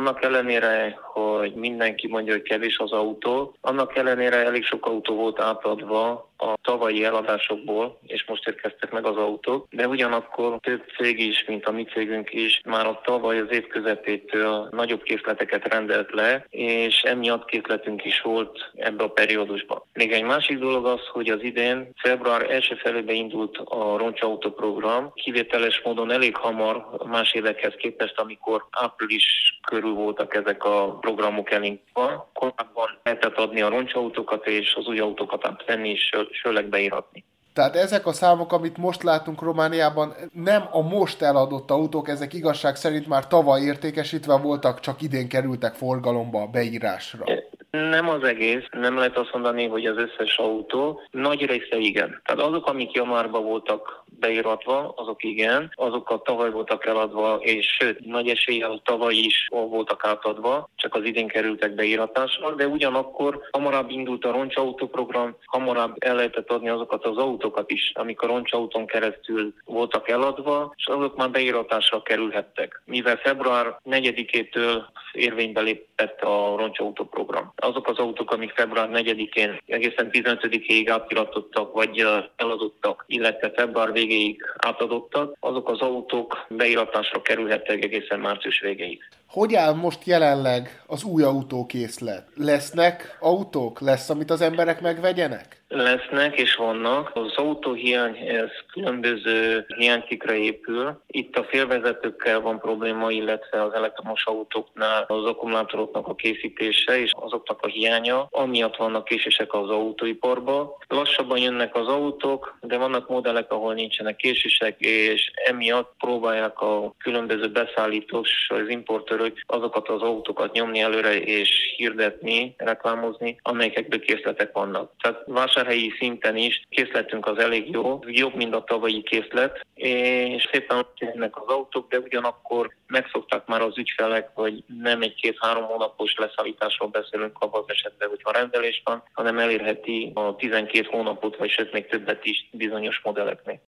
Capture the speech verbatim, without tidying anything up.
Annak ellenére, hogy mindenki mondja, hogy kevés az autó, annak ellenére elég sok autó volt átadva a tavalyi eladásokból, és most érkeztek meg az autók, de ugyanakkor több cég is, mint a mi cégünk is, már a tavaly az év közepétől nagyobb készleteket rendelt le, és emiatt készletünk is volt ebbe a periódusban. Még egy másik dolog az, hogy az idén február első felébe indult a roncsautó program, kivételes módon elég hamar más évekhez képest, amikor április körül voltak ezek a programok elindítva. Korábban lehetett adni a roncsautókat és az új autókat átvenni és sőleg beíratni. Tehát ezek a számok, amit most látunk Romániában, nem a most eladott autók, ezek igazság szerint már tavaly értékesítve voltak, csak idén kerültek forgalomba a beírásra. Nem az egész, nem lehet azt mondani, hogy az összes autó, nagy része igen. Tehát azok, amik januárban voltak beíratva, azok igen, azokkal tavaly voltak eladva, és sőt, nagy eséllyel tavaly is voltak átadva, csak az idén kerültek beíratásra, de ugyanakkor hamarabb indult a roncsautó program, hamarabb el lehetett adni azokat az autókat is, amik a roncsautón keresztül voltak eladva, és azok már beíratásra kerülhettek. Mivel február negyedikétől érvénybe lépett a roncsautó program. Azok az autók, amik február negyedikén egészen tizenötödikéig átiratottak, vagy eladottak, illetve február végéig átadottak, azok az autók beíratásra kerülhettek egészen március végéig. Hogy áll most jelenleg az új autókészlet? Lesznek autók? Lesz, amit az emberek megvegyenek? Lesznek és vannak. Az autóhiány, ez különböző hiánycikkre épül. Itt a félvezetőkkel van probléma, illetve az elektromos autóknál az akkumulátoroknak a készítése és azoknak a hiánya. Amiatt vannak késések az autóiparba. Lassabban jönnek az autók, de vannak modellek, ahol nincsenek késések, és emiatt próbálják a különböző beszállítók, az importőrök azokat az autókat nyomni előre és hirdetni, reklámozni, amelyekből készletek vannak. Tehát vásárhelyi szinten is készletünk az elég jó, jobb, mint a tavalyi készlet, és szépen jönnek az autók, de ugyanakkor megszokták már az ügyfelek, hogy nem egy két-három hónapos leszállításról beszélünk abban az esetben, hogyha rendelés van, hanem elérheti a tizenkét hónapot, vagy sőt még többet is bizonyos modelleknél.